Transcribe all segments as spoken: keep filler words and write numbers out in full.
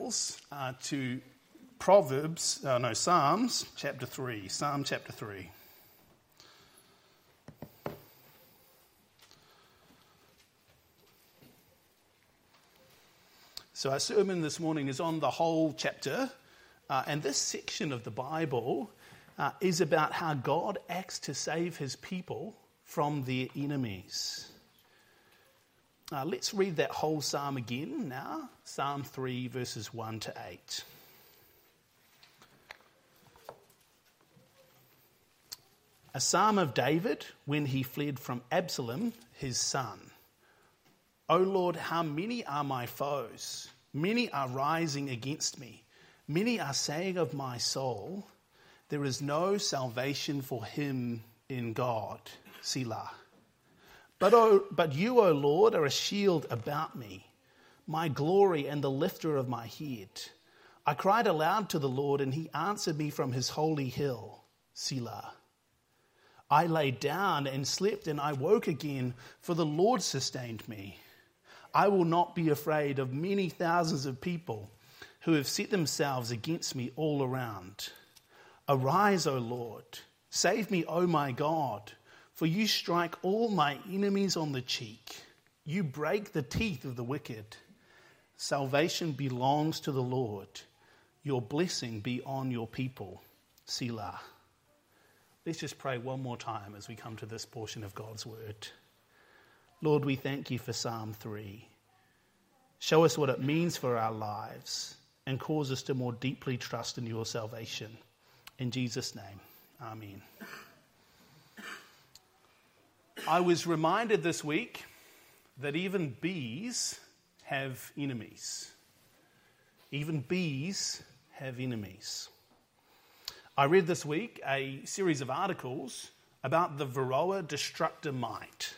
Bibles uh, to Proverbs, uh, no, Psalms chapter three. Psalm chapter three. So our sermon this morning is on the whole chapter, uh, and this section of the Bible uh, is about how God acts to save his people from their enemies. Uh, let's read that whole psalm again now. Psalm three, verses one to eight. A psalm of David when he fled from Absalom, his son. O Lord, how many are my foes? Many are rising against me. Many are saying of my soul, there is no salvation for him in God. Selah. But, oh, but you, O Lord, are a shield about me, my glory and the lifter of my head. I cried aloud to the Lord, and he answered me from his holy hill. Selah. I lay down and slept, and I woke again, for the Lord sustained me. I will not be afraid of many thousands of people who have set themselves against me all around. Arise, O Lord, save me, O my God. For you strike all my enemies on the cheek. You break the teeth of the wicked. Salvation belongs to the Lord. Your blessing be on your people. Selah. Let's just pray one more time as we come to this portion of God's word. Lord, we thank you for Psalm three. Show us what it means for our lives and cause us to more deeply trust in your salvation. In Jesus' name, amen. I was reminded this week that even bees have enemies. Even bees have enemies. I read this week a series of articles about the Varroa destructor mite.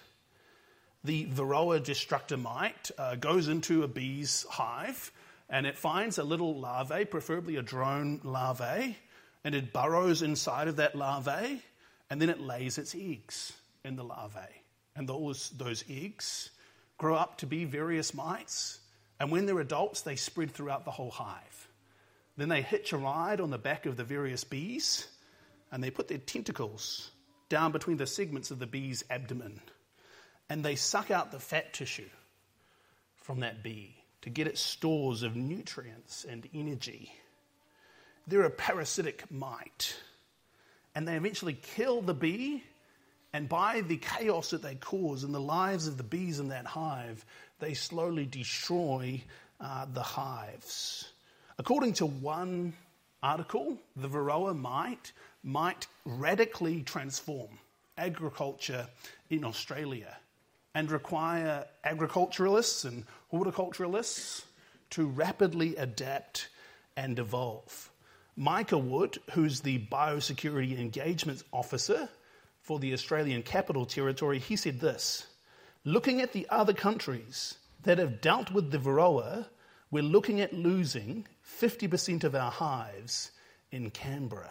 The Varroa destructor mite uh, goes into a bee's hive and it finds a little larvae, preferably a drone larvae, and it burrows inside of that larvae and then it lays its eggs in the larvae. And those, those eggs grow up to be various mites. And when they're adults, they spread throughout the whole hive. Then they hitch a ride on the back of the various bees and they put their tentacles down between the segments of the bee's abdomen. And they suck out the fat tissue from that bee to get its stores of nutrients and energy. They're a parasitic mite. And they eventually kill the bee. And by the chaos that they cause in the lives of the bees in that hive, they slowly destroy uh, the hives. According to one article, the Varroa mite might radically transform agriculture in Australia and require agriculturalists and horticulturalists to rapidly adapt and evolve. Micah Wood, who's the Biosecurity Engagement Officer for the Australian Capital Territory, he said this: looking at the other countries that have dealt with the Varroa, we're looking at losing fifty percent of our hives in Canberra.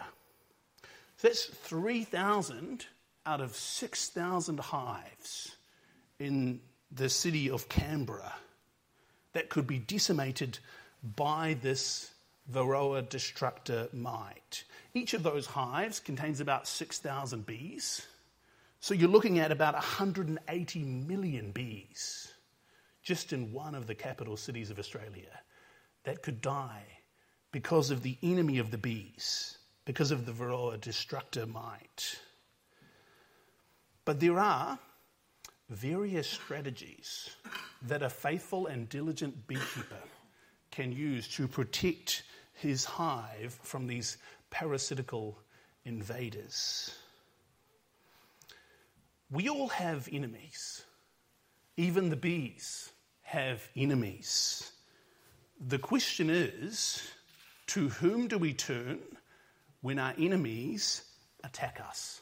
So that's three thousand out of six thousand hives in the city of Canberra that could be decimated by this Varroa destructor mite. Each of those hives contains about six thousand bees. So you're looking at about one hundred eighty million bees just in one of the capital cities of Australia that could die because of the enemy of the bees, because of the Varroa destructor mite. But there are various strategies that a faithful and diligent beekeeper can use to protect his hive from these parasitical invaders. We all have enemies. Even the bees have enemies. The question is, to whom do we turn when our enemies attack us?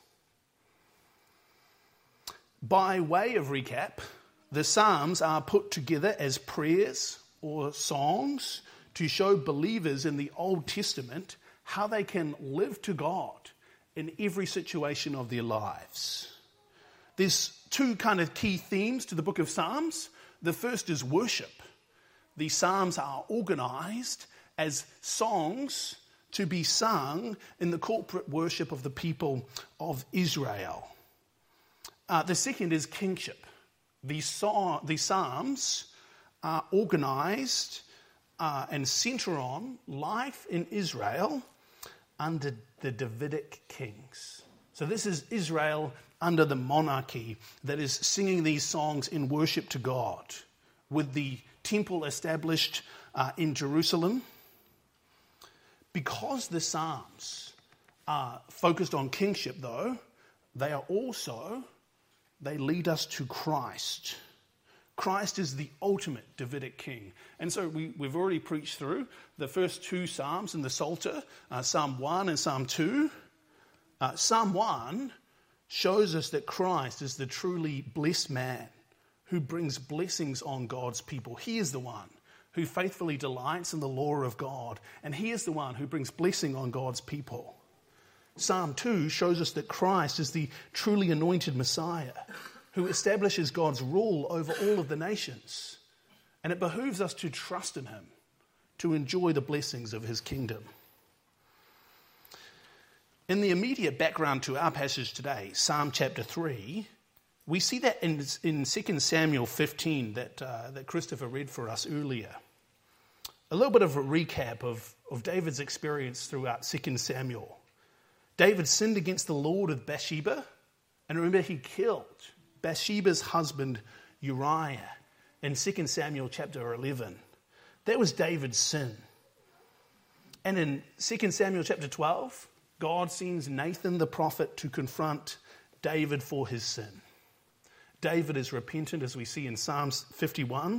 By way of recap, the Psalms are put together as prayers or songs to show believers in the Old Testament how they can live to God in every situation of their lives. There's two kind of key themes to the book of Psalms. The first is worship. The Psalms are organized as songs to be sung in the corporate worship of the people of Israel. Uh, the second is kingship. These, so- these psalms are organised uh, and centre on life in Israel under the Davidic kings. So this is Israel under the monarchy that is singing these songs in worship to God, with the temple established uh, in Jerusalem. Because the Psalms are focused on kingship, though, they are also, they lead us to Christ. Christ is the ultimate Davidic king. And so we, we've already preached through the first two Psalms in the Psalter, uh, Psalm one and Psalm two. Uh, Psalm one shows us that Christ is the truly blessed man who brings blessings on God's people. He is the one who faithfully delights in the law of God, and he is the one who brings blessing on God's people. Psalm two shows us that Christ is the truly anointed Messiah who establishes God's rule over all of the nations, and it behooves us to trust in him to enjoy the blessings of his kingdom. In the immediate background to our passage today, Psalm chapter three, we see that in, in Second Samuel fifteen that, uh, that Christopher read for us earlier. A little bit of a recap of, of David's experience throughout Second Samuel. David sinned against the Lord with Bathsheba, and remember he killed Bathsheba's husband Uriah in Second Samuel chapter eleven. That was David's sin. And in Second Samuel chapter twelve, God sends Nathan the prophet to confront David for his sin. David is repentant, as we see in Psalms fifty-one.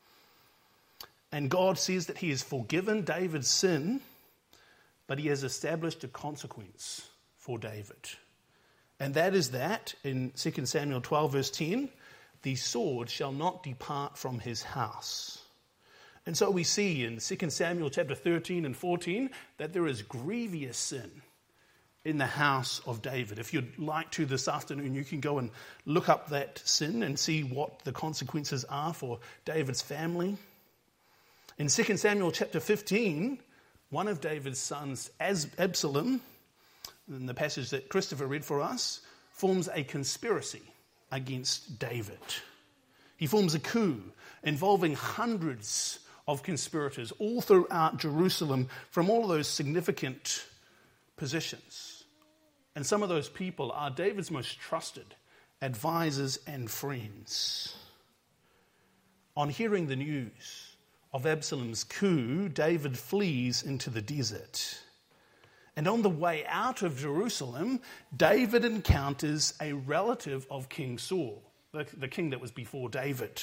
And God says that he has forgiven David's sin, but he has established a consequence for David. And that is that, in Second Samuel twelve verse ten, the sword shall not depart from his house. And so we see in Second Samuel chapter thirteen and fourteen that there is grievous sin in the house of David. If you'd like to this afternoon, you can go and look up that sin and see what the consequences are for David's family. In Second Samuel chapter fifteen, one of David's sons, Absalom, in the passage that Christopher read for us, forms a conspiracy against David. He forms a coup involving hundreds of conspirators all throughout Jerusalem from all of those significant positions. And some of those people are David's most trusted advisors and friends. On hearing the news of Absalom's coup, David flees into the desert. And on the way out of Jerusalem, David encounters a relative of King Saul, the, the king that was before David.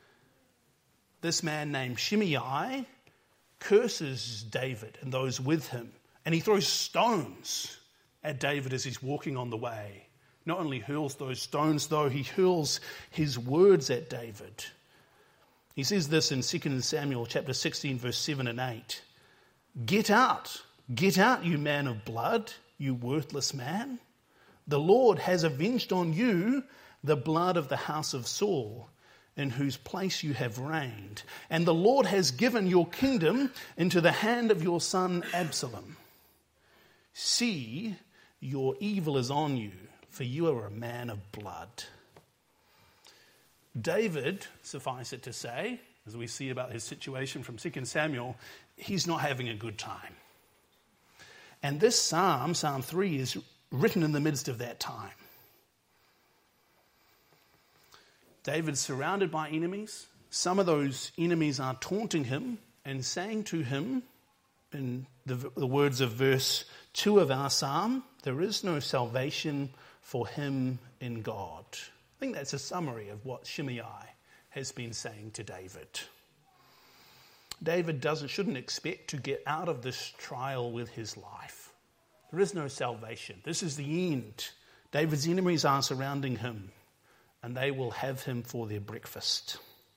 This man named Shimei curses David and those with him, and he throws stones at David as he's walking on the way. Not only hurls those stones, though, he hurls his words at David. He says this in Second Samuel chapter sixteen, verse seven and eight. Get out, get out, you man of blood, you worthless man. The Lord has avenged on you the blood of the house of Saul, in whose place you have reigned. And the Lord has given your kingdom into the hand of your son Absalom. See, your evil is on you, for you are a man of blood. David, suffice it to say, as we see about his situation from Second Samuel, he's not having a good time. And this psalm, Psalm three, is written in the midst of that time. David's surrounded by enemies. Some of those enemies are taunting him and saying to him, in the, the words of verse two of our psalm, there is no salvation for him in God. I think that's a summary of what Shimei has been saying to David. David doesn't, shouldn't expect to get out of this trial with his life. There is no salvation. This is the end. David's enemies are surrounding him, and they will have him for their breakfast.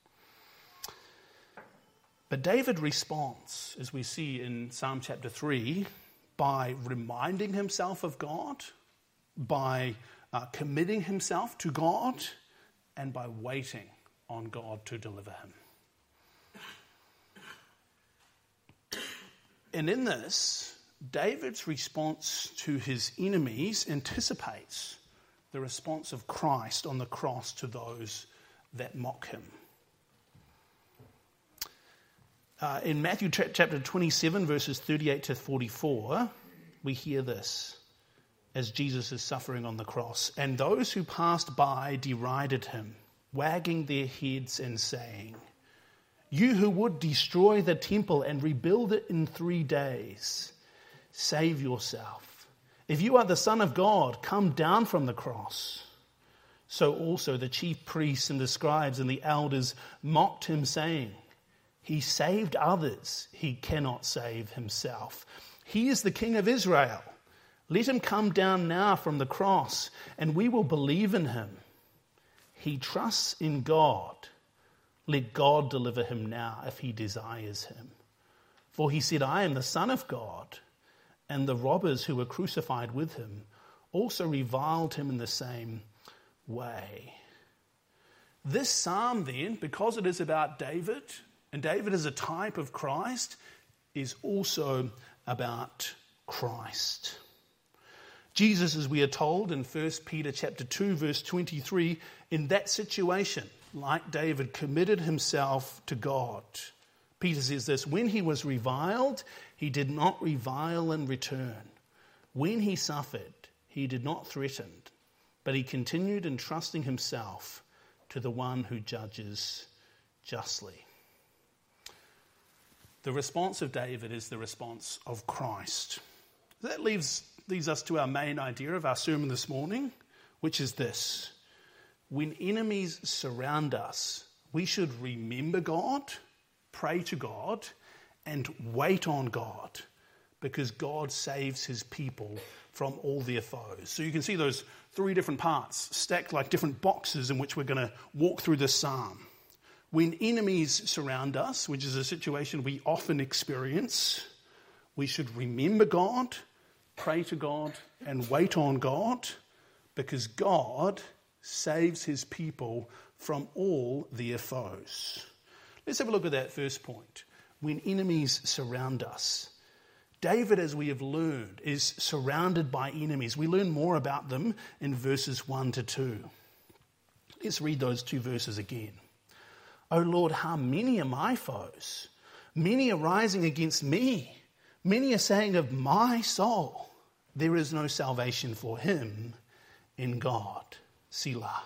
But David responds, as we see in Psalm chapter three, by reminding himself of God, by uh, committing himself to God, and by waiting on God to deliver him. And in this, David's response to his enemies anticipates the response of Christ on the cross to those that mock him. Uh, in Matthew tra- chapter twenty-seven, verses thirty-eight to forty-four, we hear this as Jesus is suffering on the cross. And those who passed by derided him, wagging their heads and saying, "You who would destroy the temple and rebuild it in three days, save yourself. If you are the Son of God, come down from the cross." So also the chief priests and the scribes and the elders mocked him, saying, "He saved others, he cannot save himself. He is the King of Israel. Let him come down now from the cross, and we will believe in him. He trusts in God. Let God deliver him now if he desires him. For he said, I am the Son of God." And the robbers who were crucified with him also reviled him in the same way. This psalm then, because it is about David, and David is a type of Christ, is also about Christ. Jesus, as we are told in First Peter chapter two, verse twenty-three, in that situation, like David, committed himself to God. Peter says this, when he was reviled, he did not revile in return. When he suffered, he did not threaten, but he continued entrusting himself to the one who judges justly. The response of David is the response of Christ. That leaves, leads us to our main idea of our sermon this morning, which is this. When enemies surround us, we should remember God, pray to God, and wait on God, because God saves his people from all their foes. So you can see those three different parts stacked like different boxes in which we're going to walk through this psalm. When enemies surround us, which is a situation we often experience, we should remember God, pray to God, and wait on God, because God saves his people from all their foes. Let's have a look at that first point. When enemies surround us. David, as we have learned, is surrounded by enemies. We learn more about them in verses one to two. Let's read those two verses again. O Lord, how many are my foes? Many are rising against me. Many are saying of my soul, there is no salvation for him in God. Selah.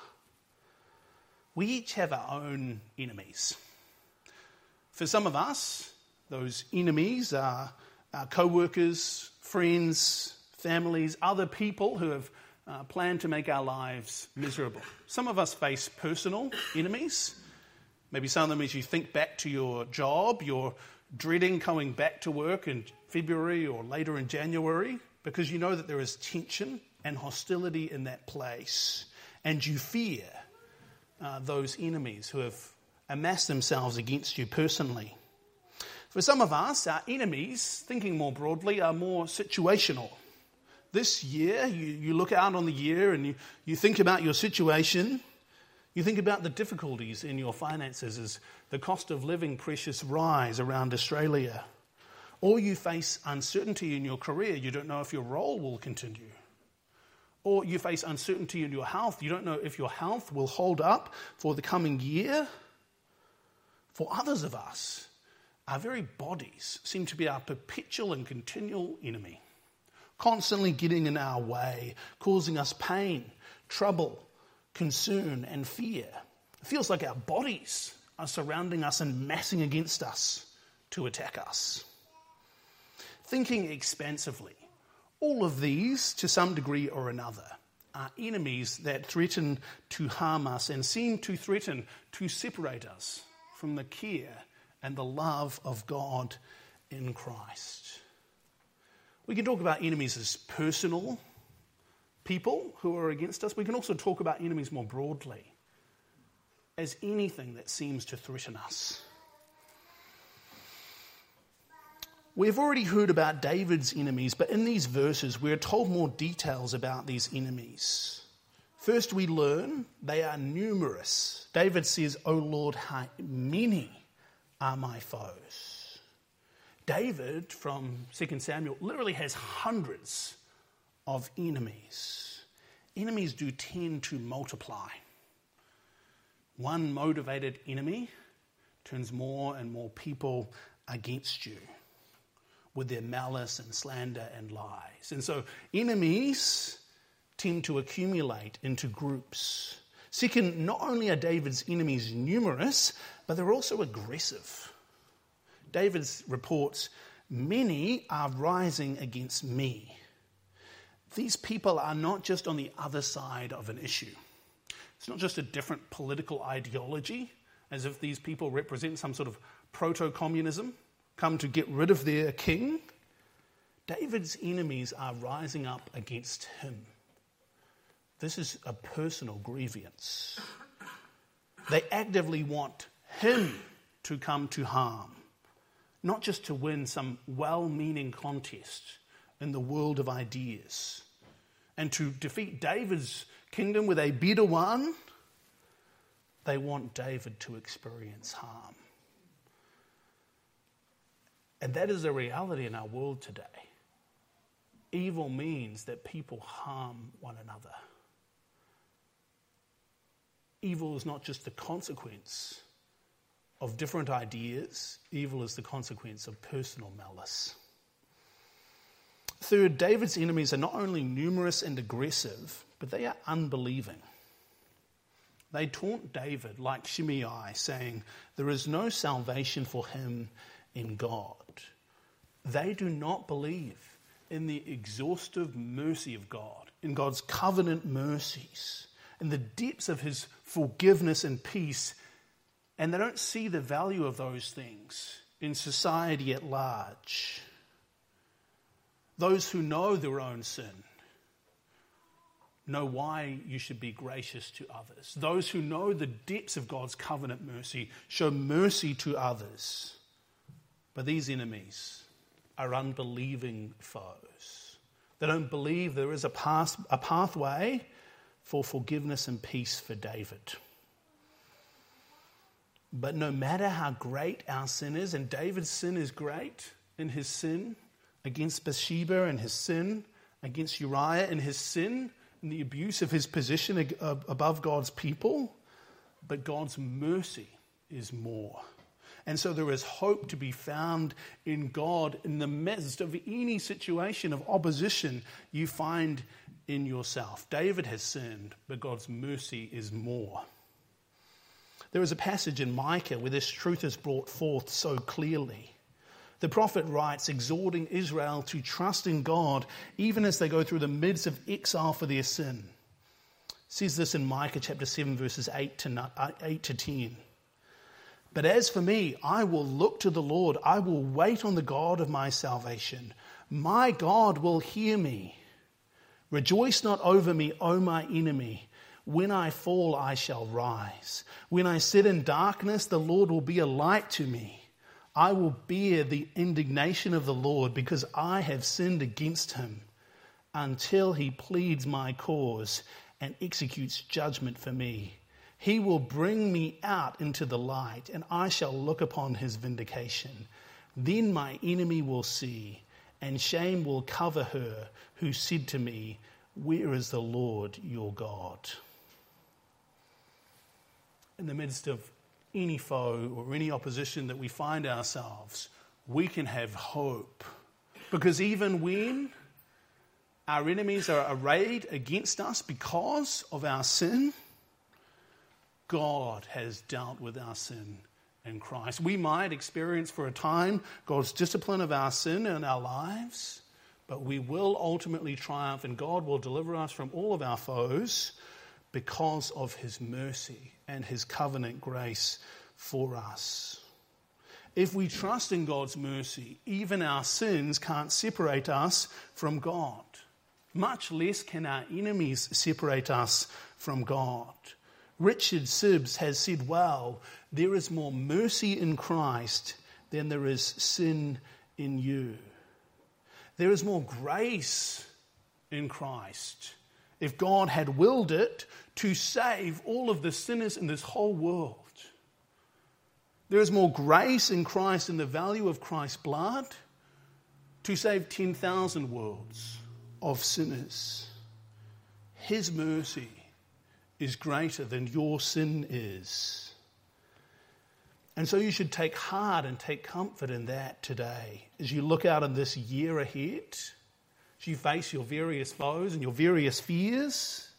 We each have our own enemies. For some of us, those enemies are our co-workers, friends, families, other people who have uh, planned to make our lives miserable. Some of us face personal enemies. Maybe some of them as you think back to your job, you're dreading coming back to work in February or later in January because you know that there is tension and hostility in that place. And you fear uh, those enemies who have amassed themselves against you personally. For some of us, our enemies, thinking more broadly, are more situational. This year, you, you look out on the year and you, you think about your situation. You think about the difficulties in your finances as the cost of living pressures rise around Australia. Or you face uncertainty in your career. You don't know if your role will continue. Or you face uncertainty in your health. You don't know if your health will hold up for the coming year. For others of us, our very bodies seem to be our perpetual and continual enemy, constantly getting in our way, causing us pain, trouble, concern and fear. It feels like our bodies are surrounding us and massing against us to attack us. Thinking expansively, all of these, to some degree or another, are enemies that threaten to harm us and seem to threaten to separate us from the care and the love of God in Christ. We can talk about enemies as personal people who are against us. We can also talk about enemies more broadly as anything that seems to threaten us. We've already heard about David's enemies, but in these verses we're told more details about these enemies. First we learn they are numerous. David says, O Lord, how many are my foes? David from Second Samuel literally has hundreds of enemies. Enemies do tend to multiply. One motivated enemy turns more and more people against you with their malice and slander and lies. And so enemies tend to accumulate into groups. Second, not only are David's enemies numerous, but they're also aggressive. David reports, "Many are rising against me." These people are not just on the other side of an issue. It's not just a different political ideology, as if these people represent some sort of proto-communism, come to get rid of their king. David's enemies are rising up against him. This is a personal grievance. They actively want him to come to harm, not just to win some well-meaning contest in the world of ideas. And to defeat David's kingdom with a better one, they want David to experience harm. And that is a reality in our world today. Evil means that people harm one another. Evil is not just the consequence of different ideas. Evil is the consequence of personal malice. Third, David's enemies are not only numerous and aggressive, but they are unbelieving. They taunt David like Shimei, saying, "There is no salvation for him in God." They do not believe in the exhaustive mercy of God, in God's covenant mercies, in the depths of his forgiveness and peace, and they don't see the value of those things in society at large. Those who know their own sin know why you should be gracious to others. Those who know the depths of God's covenant mercy show mercy to others. But these enemies are unbelieving foes. They don't believe there is a path, a pathway for forgiveness and peace for David. But no matter how great our sin is, and David's sin is great in his sin against Bathsheba and his sin against Uriah and his sin and the abuse of his position above God's people, but God's mercy is more. And so there is hope to be found in God in the midst of any situation of opposition you find in yourself. David has sinned, but God's mercy is more. There is a passage in Micah where this truth is brought forth so clearly. The prophet writes, exhorting Israel to trust in God even as they go through the midst of exile for their sin. It says this in Micah chapter seven, verses eight to ten. But as for me, I will look to the Lord. I will wait on the God of my salvation. My God will hear me. Rejoice not over me, O my enemy. When I fall, I shall rise. When I sit in darkness, the Lord will be a light to me. I will bear the indignation of the Lord because I have sinned against him, until he pleads my cause and executes judgment for me. He will bring me out into the light, and I shall look upon his vindication. Then my enemy will see, and shame will cover her who said to me, where is the Lord your God? In the midst of any foe or any opposition that we find ourselves, we can have hope. Because even when our enemies are arrayed against us because of our sin, God has dealt with our sin in Christ. We might experience for a time God's discipline of our sin in our lives, but we will ultimately triumph, and God will deliver us from all of our foes because of his mercy and his covenant grace for us. If we trust in God's mercy, even our sins can't separate us from God. Much less can our enemies separate us from God. Richard Sibbes has said, well, there is more mercy in Christ than there is sin in you. There is more grace in Christ. If God had willed it to save all of the sinners in this whole world, There is more grace in Christ and the value of Christ's blood to save ten thousand worlds of sinners. His mercy is greater than your sin is. And so you should take heart and take comfort in that today. As you look out in this year ahead, as you face your various foes and your various fears.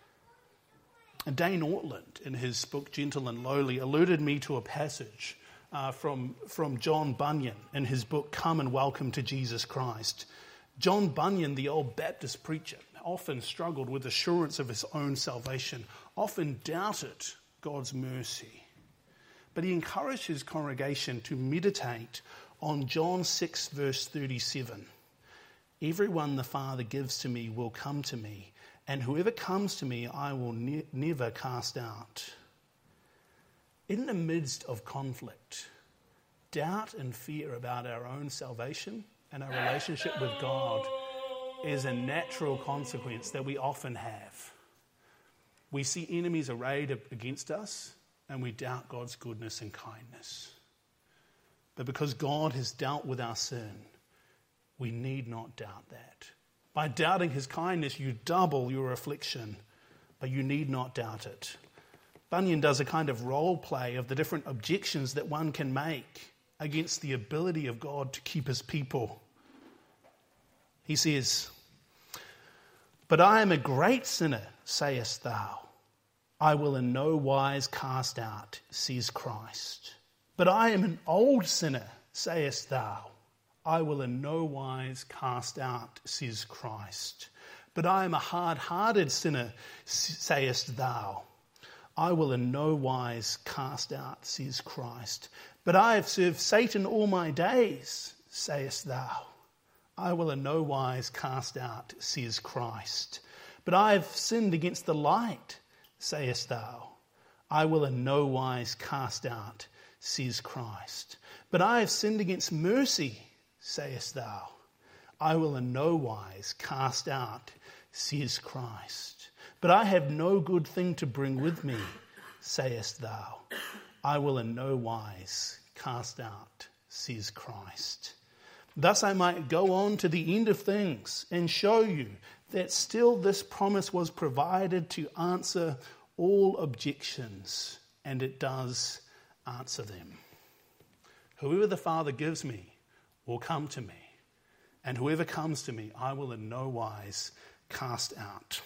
And Dane Ortland, in his book Gentle and Lowly, alluded me to a passage uh, from, from John Bunyan in his book Come and Welcome to Jesus Christ. John Bunyan, the old Baptist preacher, often struggled with assurance of his own salvation, often doubted God's mercy. But he encouraged his congregation to meditate on John six, verse thirty-seven. Everyone the Father gives to me will come to me, and whoever comes to me I will ne- never cast out. In the midst of conflict, doubt and fear about our own salvation and our relationship with God is a natural consequence that we often have. We see enemies arrayed against us, and we doubt God's goodness and kindness. But because God has dealt with our sin, we need not doubt that. By doubting his kindness, you double your affliction, but you need not doubt it. Bunyan does a kind of role play of the different objections that one can make against the ability of God to keep his people. He says, "But I am a great sinner, sayest thou. I will in no wise cast out, says Christ. But I am an old sinner, sayest thou. I will in no wise cast out, says Christ. But I am a hard-hearted sinner, sayest thou. I will in no wise cast out, says Christ. But I have served Satan all my days, sayest thou. I will in no wise cast out, says Christ. But I have sinned against the light, sayest thou. I will in no wise cast out, says Christ. But I have sinned against mercy, sayest thou. I will in no wise cast out, says Christ. But I have no good thing to bring with me, sayest thou. I will in no wise cast out, says Christ. Thus I might go on to the end of things and show you that still this promise was provided to answer all objections, and it does answer them. Whoever the Father gives me will come to me, and whoever comes to me I will in no wise cast out.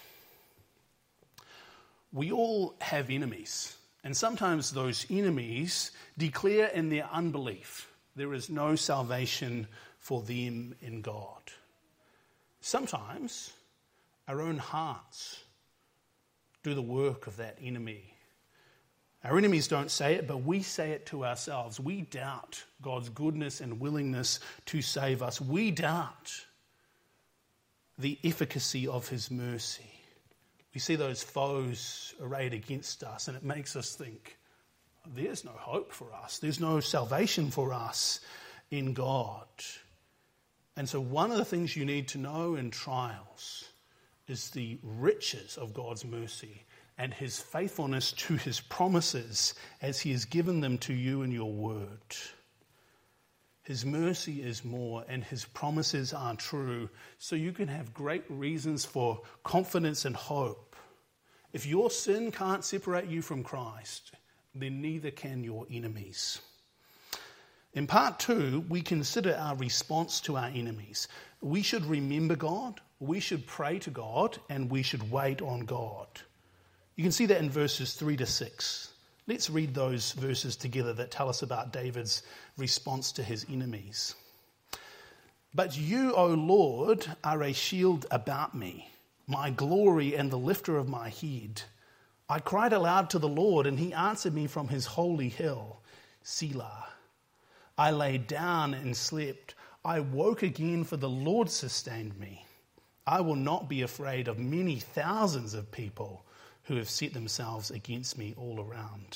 We all have enemies, and sometimes those enemies declare in their unbelief there is no salvation for them in God. Sometimes our own hearts do the work of that enemy. Our enemies don't say it, but we say it to ourselves. We doubt God's goodness and willingness to save us. We doubt the efficacy of his mercy. We see those foes arrayed against us, and it makes us think, there's no hope for us. There's no salvation for us in God. And so one of the things you need to know in trials is the riches of God's mercy and his faithfulness to his promises as he has given them to you in your word. His mercy is more and his promises are true, so you can have great reasons for confidence and hope. If your sin can't separate you from Christ, then neither can your enemies. In part two, we consider our response to our enemies. We should remember God, we should pray to God, and we should wait on God. You can see that in verses three to six. Let's read those verses together that tell us about David's response to his enemies. But you, O Lord, are a shield about me, my glory and the lifter of my head. I cried aloud to the Lord, and he answered me from his holy hill, Selah. I lay down and slept. I woke again, for the Lord sustained me. I will not be afraid of many thousands of people who have set themselves against me all around.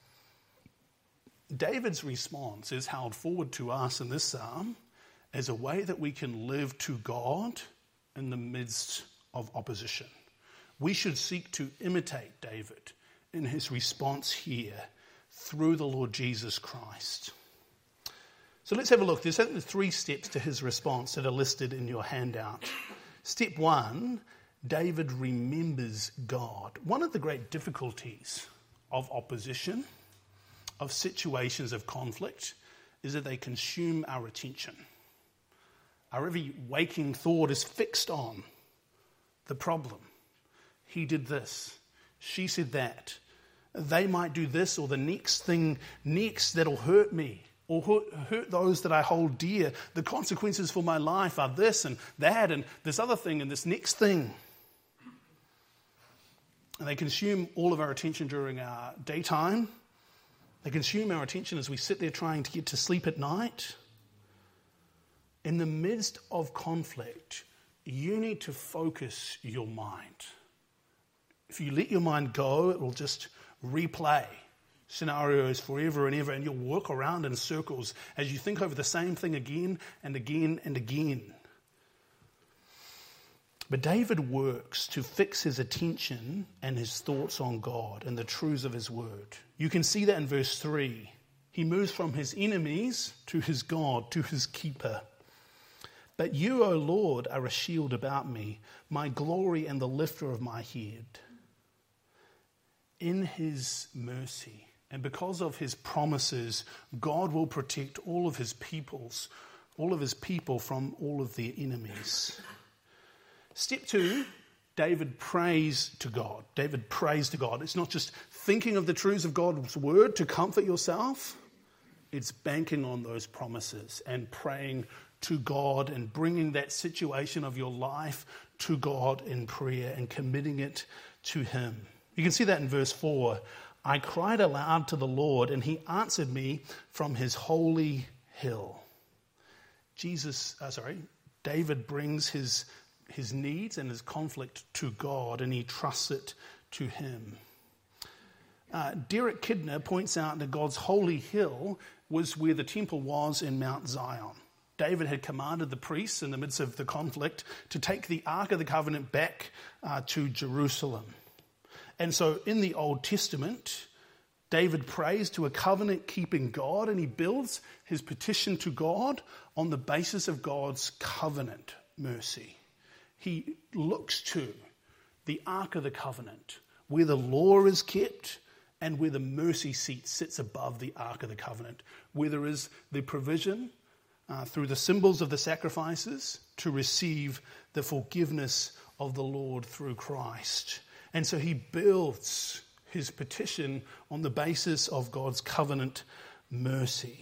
David's response is held forward to us in this psalm as a way that we can live to God in the midst of opposition. We should seek to imitate David in his response here through the Lord Jesus Christ. So let's have a look. There's three steps to his response that are listed in your handout. Step one, David remembers God. One of the great difficulties of opposition, of situations of conflict, is that they consume our attention. Our every waking thought is fixed on the problem. He did this. She said that. They might do this or the next thing next that'll hurt me or hurt, hurt those that I hold dear. The consequences for my life are this and that and this other thing and this next thing. And they consume all of our attention during our daytime. They consume our attention as we sit there trying to get to sleep at night. In the midst of conflict, you need to focus your mind. If you let your mind go, it will just replay scenarios forever and ever, and you'll walk around in circles as you think over the same thing again and again and again. But David works to fix his attention and his thoughts on God and the truths of his word. You can see that in verse three. He moves from his enemies to his God, to his keeper. But you, O Lord, are a shield about me, my glory and the lifter of my head. In his mercy and because of his promises, God will protect all of his peoples, all of his people from all of their enemies. Step two, David prays to God. David prays to God. It's not just thinking of the truths of God's word to comfort yourself. It's banking on those promises and praying to God and bringing that situation of your life to God in prayer and committing it to him. You can see that in verse four. I cried aloud to the Lord, and he answered me from his holy hill. Jesus, uh, sorry, David brings his, his needs and his conflict to God, and he trusts it to him. Uh, Derek Kidner points out that God's holy hill was where the temple was in Mount Zion. David had commanded the priests in the midst of the conflict to take the Ark of the Covenant back uh, to Jerusalem. And so in the Old Testament, David prays to a covenant-keeping God, and he builds his petition to God on the basis of God's covenant mercy. He looks to the Ark of the Covenant, where the law is kept and where the mercy seat sits above the Ark of the Covenant, where there is the provision uh, through the symbols of the sacrifices to receive the forgiveness of the Lord through Christ. And so he builds his petition on the basis of God's covenant mercy.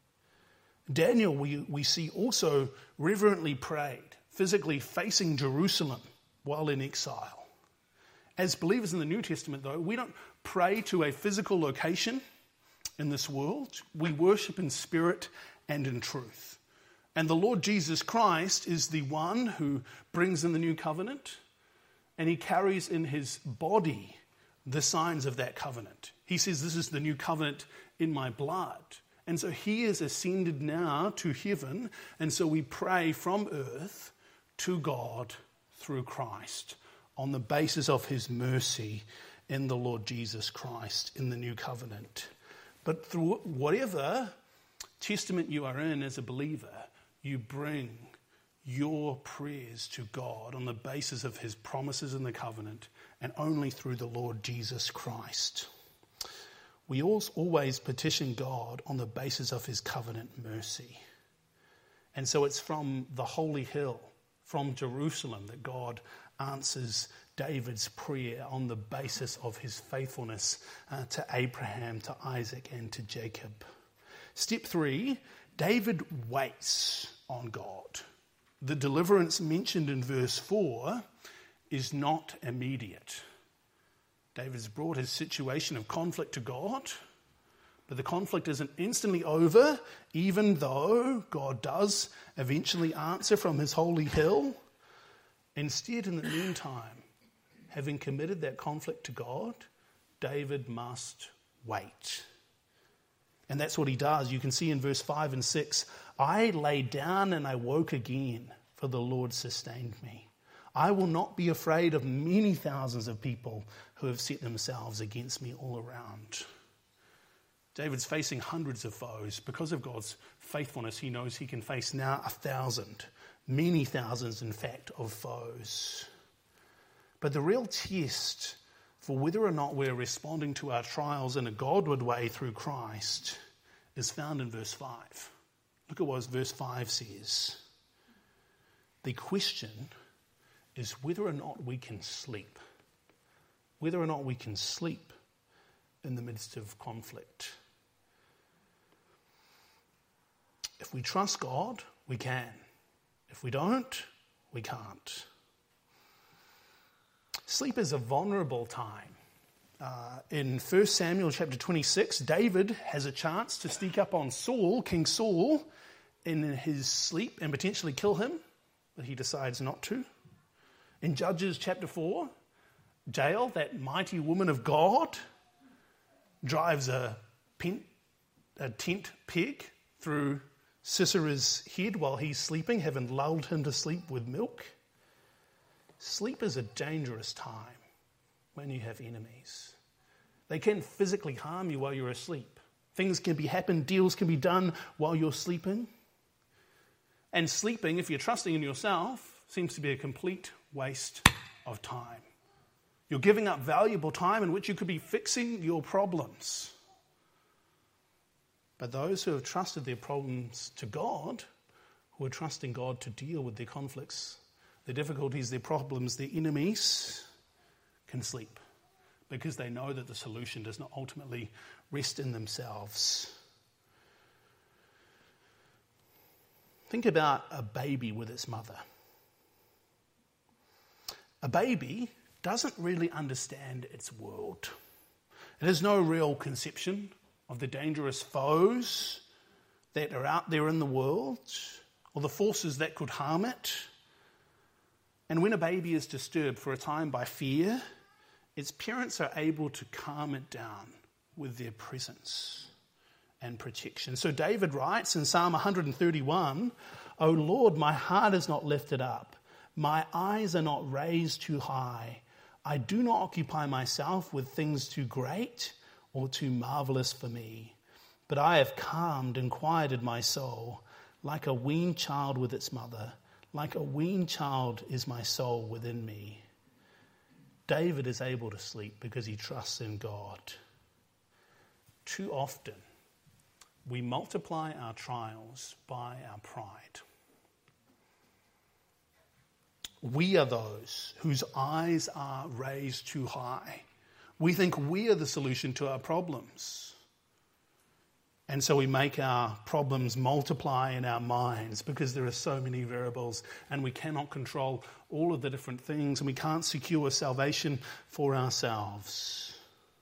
Daniel, we, we see, also reverently prayed, physically facing Jerusalem while in exile. As believers in the New Testament, though, we don't pray to a physical location in this world. We worship in spirit and in truth. And the Lord Jesus Christ is the one who brings in the new covenant, and he carries in his body the signs of that covenant. He says, this is the new covenant in my blood. And so he is ascended now to heaven, and so we pray from earth to God through Christ on the basis of his mercy in the Lord Jesus Christ in the new covenant. But through whatever testament you are in as a believer, you bring your prayers to God on the basis of his promises in the covenant and only through the Lord Jesus Christ. We always petition God on the basis of his covenant mercy. And so it's from the holy hill, from Jerusalem, that God answers David's prayer on the basis of his faithfulness uh, to Abraham, to Isaac, and to Jacob. Step three, David waits on God. The deliverance mentioned in verse four is not immediate. David's brought his situation of conflict to God, but the conflict isn't instantly over, even though God does eventually answer from his holy hill. Instead, in the meantime, having committed that conflict to God, David must wait. And that's what he does. You can see in verse five and six, I lay down and I woke again, for the Lord sustained me. I will not be afraid of many thousands of people who have set themselves against me all around. David's facing hundreds of foes. Because of God's faithfulness, he knows he can face now a thousand, many thousands, in fact, of foes. But the real test for whether or not we're responding to our trials in a Godward way through Christ is found in verse five. Look at what verse five says. The question is whether or not we can sleep. Whether or not we can sleep in the midst of conflict. If we trust God, we can. If we don't, we can't. Sleep is a vulnerable time. Uh, in First Samuel chapter twenty-six, David has a chance to sneak up on Saul, King Saul, in his sleep and potentially kill him, but he decides not to. In Judges chapter four, Jael, that mighty woman of God, drives a, pen, a tent peg through Sisera's head while he's sleeping, having lulled him to sleep with milk. Sleep is a dangerous time when you have enemies. They can physically harm you while you're asleep. Things can be happen, deals can be done while you're sleeping. And sleeping, if you're trusting in yourself, seems to be a complete waste of time. You're giving up valuable time in which you could be fixing your problems. But those who have trusted their problems to God, who are trusting God to deal with their conflicts, their difficulties, their problems, their enemies, can sleep because they know that the solution does not ultimately rest in themselves. Think about a baby with its mother. A baby doesn't really understand its world. It has no real conception of the dangerous foes that are out there in the world or the forces that could harm it. And when a baby is disturbed for a time by fear, its parents are able to calm it down with their presence and protection. So David writes in Psalm one thirty-one, "O Lord, my heart is not lifted up. My eyes are not raised too high. I do not occupy myself with things too great or too marvelous for me. But I have calmed and quieted my soul like a weaned child with its mother. Like a weaned child is my soul within me." David is able to sleep because he trusts in God. Too often, we multiply our trials by our pride. We are those whose eyes are raised too high. We think we are the solution to our problems. And so we make our problems multiply in our minds because there are so many variables and we cannot control all of the different things and we can't secure salvation for ourselves.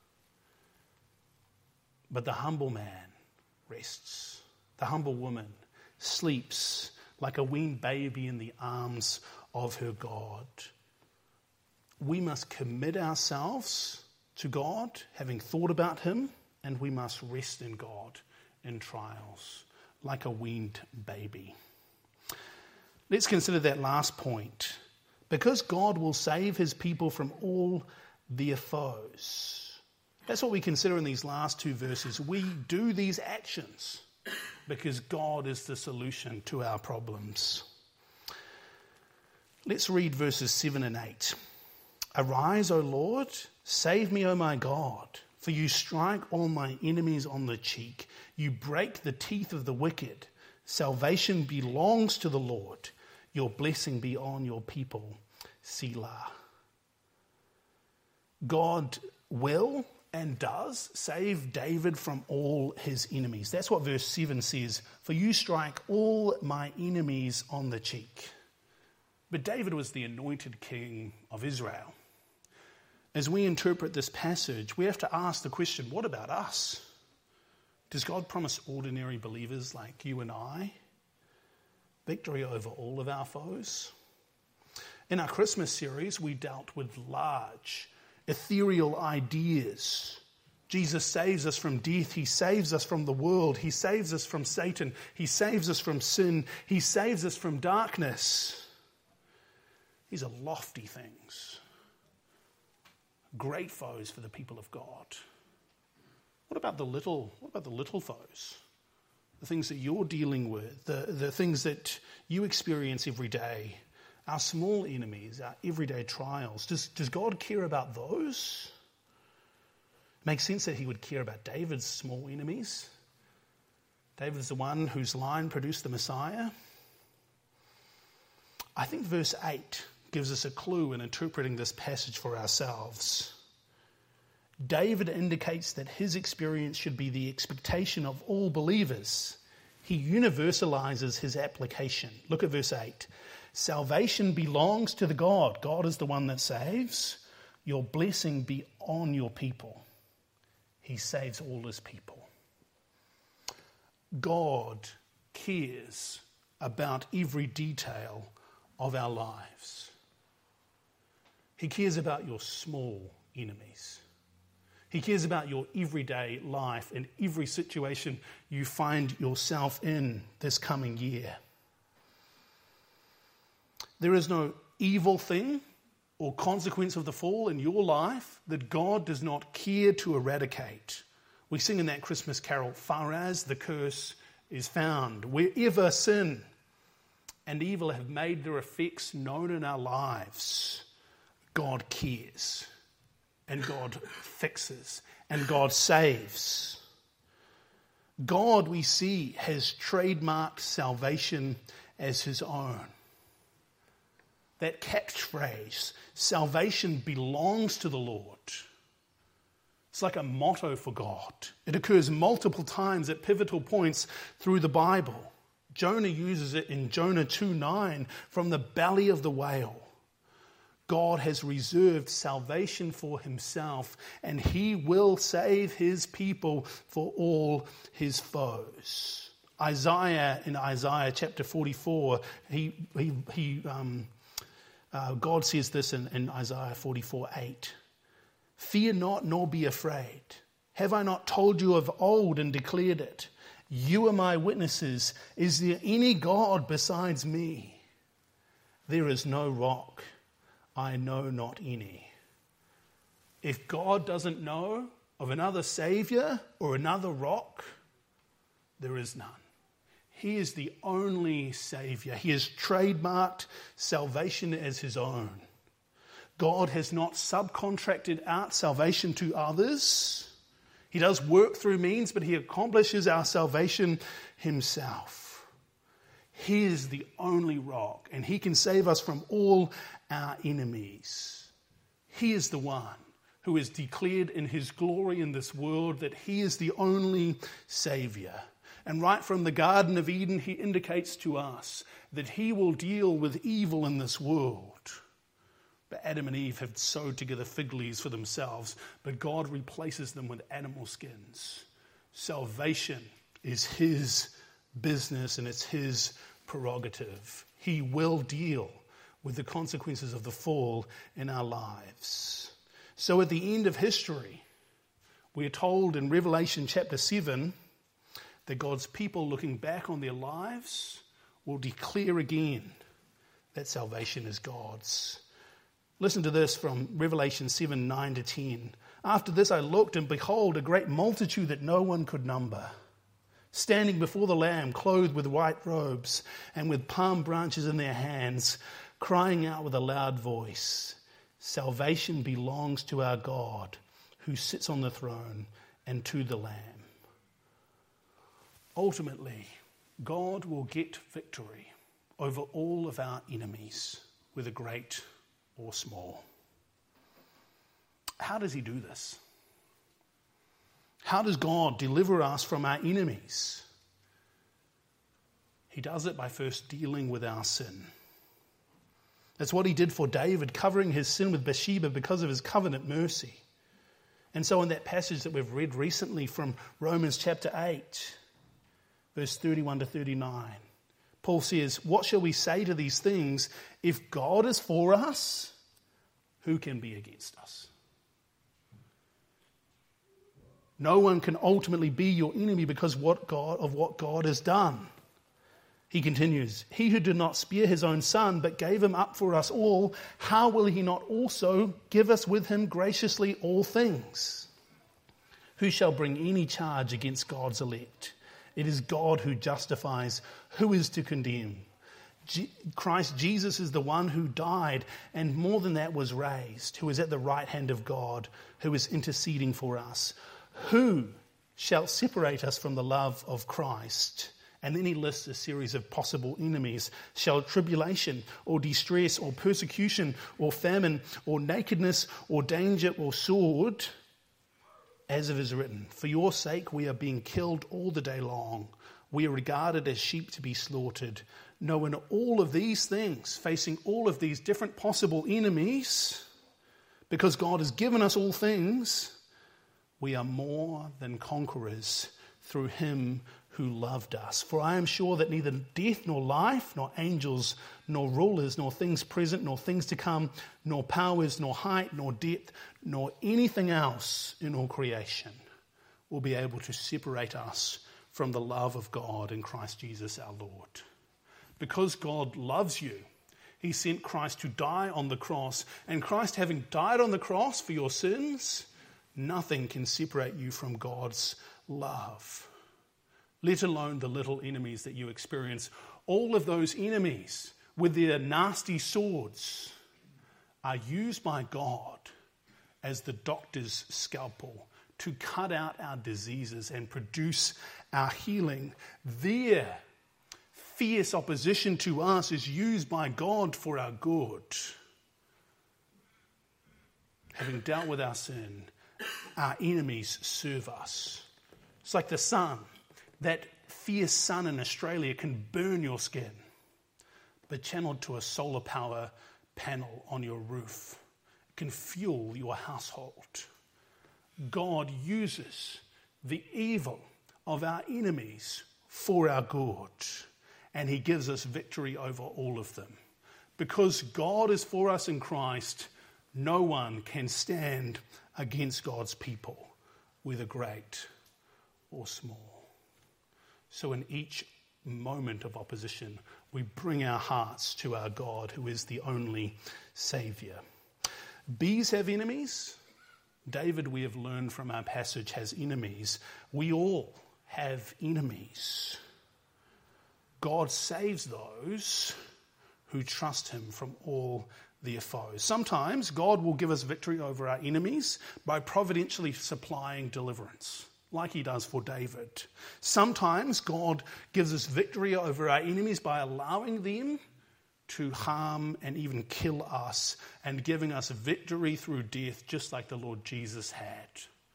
But the humble man rests. The humble woman sleeps like a weaned baby in the arms of her God. We must commit ourselves to God, having thought about him, and we must rest in God in trials, like a weaned baby. Let's consider that last point. Because God will save his people from all their foes. That's what we consider in these last two verses. We do these actions because God is the solution to our problems. Let's read verses seven and eight. "Arise, O Lord, save me, O my God, for you strike all my enemies on the cheek. You break the teeth of the wicked. Salvation belongs to the Lord. Your blessing be on your people. Selah." God will and does save David from all his enemies. That's what verse seven says. "For you strike all my enemies on the cheek." But David was the anointed king of Israel. As we interpret this passage, we have to ask the question, what about us? Does God promise ordinary believers like you and I victory over all of our foes? In our Christmas series, we dealt with large, ethereal ideas. Jesus saves us from death. He saves us from the world. He saves us from Satan. He saves us from sin. He saves us from darkness. These are lofty things. Great foes for the people of God. What about the little, what about the little foes? The things that you're dealing with, the, the things that you experience every day, our small enemies, our everyday trials. Does, does God care about those? It makes sense that he would care about David's small enemies. David is the one whose line produced the Messiah. I think verse eight gives us a clue in interpreting this passage for ourselves. David indicates that his experience should be the expectation of all believers. He universalizes his application. Look at verse eight. Salvation belongs to the God. God is the one that saves. Your blessing be on your people. He saves all his people. God cares about every detail of our lives. He cares about your small enemies. He cares about your everyday life and every situation you find yourself in this coming year. There is no evil thing or consequence of the fall in your life that God does not care to eradicate. We sing in that Christmas carol, far as the curse is found, wherever sin and evil have made their effects known in our lives, God cares. And God fixes, and God saves. God, we see, has trademarked salvation as his own. That catchphrase, salvation belongs to the Lord. It's like a motto for God. It occurs multiple times at pivotal points through the Bible. Jonah uses it in Jonah two nine, from the belly of the whale. God has reserved salvation for himself, and he will save his people for all his foes. Isaiah, in Isaiah chapter forty-four, he, he, he, um, uh, God says this in, in Isaiah forty-four eight. Fear not, nor be afraid. Have I not told you of old and declared it? You are my witnesses. Is there any God besides me? There is no rock. I know not any. If God doesn't know of another Savior or another rock, there is none. He is the only Savior. He has trademarked salvation as his own. God has not subcontracted out salvation to others. He does work through means, but he accomplishes our salvation himself. He is the only rock, and he can save us from all our enemies. He is the one who has declared in his glory in this world that he is the only Savior. And right from the Garden of Eden, he indicates to us that he will deal with evil in this world. But Adam and Eve have sewed together fig leaves for themselves, but God replaces them with animal skins. Salvation is his business and it's his prerogative. He will deal with the consequences of the fall in our lives. So at the end of history, we are told in Revelation chapter seven that God's people, looking back on their lives, will declare again that salvation is God's. Listen to this from Revelation seven, nine to ten. After this I looked, and behold, a great multitude that no one could number, standing before the Lamb, clothed with white robes and with palm branches in their hands, crying out with a loud voice, salvation belongs to our God, who sits on the throne, and to the Lamb. Ultimately, God will get victory over all of our enemies, whether great or small. How does he do this? How does God deliver us from our enemies? He does it by first dealing with our sin. That's what he did for David, covering his sin with Bathsheba because of his covenant mercy. And so in that passage that we've read recently from Romans chapter eight, verse thirty-one to thirty-nine, Paul says, what shall we say to these things? If God is for us, who can be against us? No one can ultimately be your enemy because what God, of what God has done. He continues, he who did not spare his own son, but gave him up for us all, how will he not also give us with him graciously all things? Who shall bring any charge against God's elect? It is God who justifies. Who is to condemn? Je- Christ Jesus is the one who died and more than that was raised, who is at the right hand of God, who is interceding for us. Who shall separate us from the love of Christ? And then he lists a series of possible enemies. Shall tribulation or distress or persecution or famine or nakedness or danger or sword? As it is written, for your sake we are being killed all the day long. We are regarded as sheep to be slaughtered. No, in all of these things, facing all of these different possible enemies, because God has given us all things, we are more than conquerors through him who loved us. For I am sure that neither death nor life, nor angels, nor rulers, nor things present, nor things to come, nor powers, nor height, nor depth, nor anything else in all creation will be able to separate us from the love of God in Christ Jesus our Lord. Because God loves you, he sent Christ to die on the cross, and Christ having died on the cross for your sins, nothing can separate you from God's love. Let alone the little enemies that you experience. All of those enemies with their nasty swords are used by God as the doctor's scalpel to cut out our diseases and produce our healing. Their fierce opposition to us is used by God for our good. Having dealt with our sin, our enemies serve us. It's like the sun. That fierce sun in Australia can burn your skin, but channeled to a solar power panel on your roof, it can fuel your household. God uses the evil of our enemies for our good, and he gives us victory over all of them. Because God is for us in Christ, no one can stand against God's people, whether great or small. So in each moment of opposition, we bring our hearts to our God, who is the only Saviour. Bees have enemies. David, we have learned from our passage, has enemies. We all have enemies. God saves those who trust him from all their foes. Sometimes God will give us victory over our enemies by providentially supplying deliverance, like he does for David. Sometimes God gives us victory over our enemies by allowing them to harm and even kill us and giving us victory through death, just like the Lord Jesus had.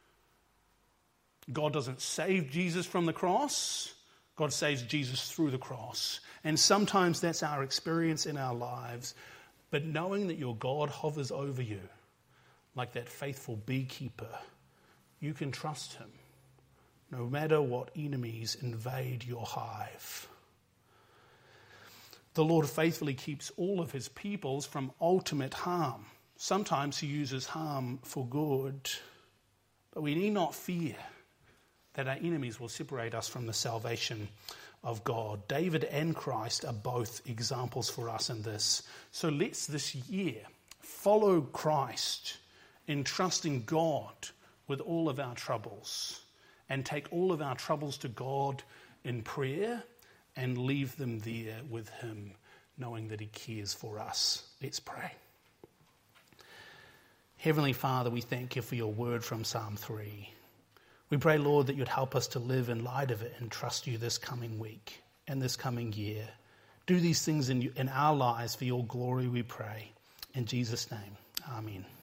God doesn't save Jesus from the cross. God saves Jesus through the cross. And sometimes that's our experience in our lives. But knowing that your God hovers over you, like that faithful beekeeper, you can trust him, no matter what enemies invade your hive. The Lord faithfully keeps all of his peoples from ultimate harm. Sometimes he uses harm for good, but we need not fear that our enemies will separate us from the salvation of God. David and Christ are both examples for us in this. So let's this year follow Christ in trusting God with all of our troubles, and take all of our troubles to God in prayer and leave them there with him, knowing that he cares for us. Let's pray. Heavenly Father, we thank you for your word from Psalm three. We pray, Lord, that you'd help us to live in light of it and trust you this coming week and this coming year. Do these things in, in our lives for your glory, we pray. In Jesus' name, amen.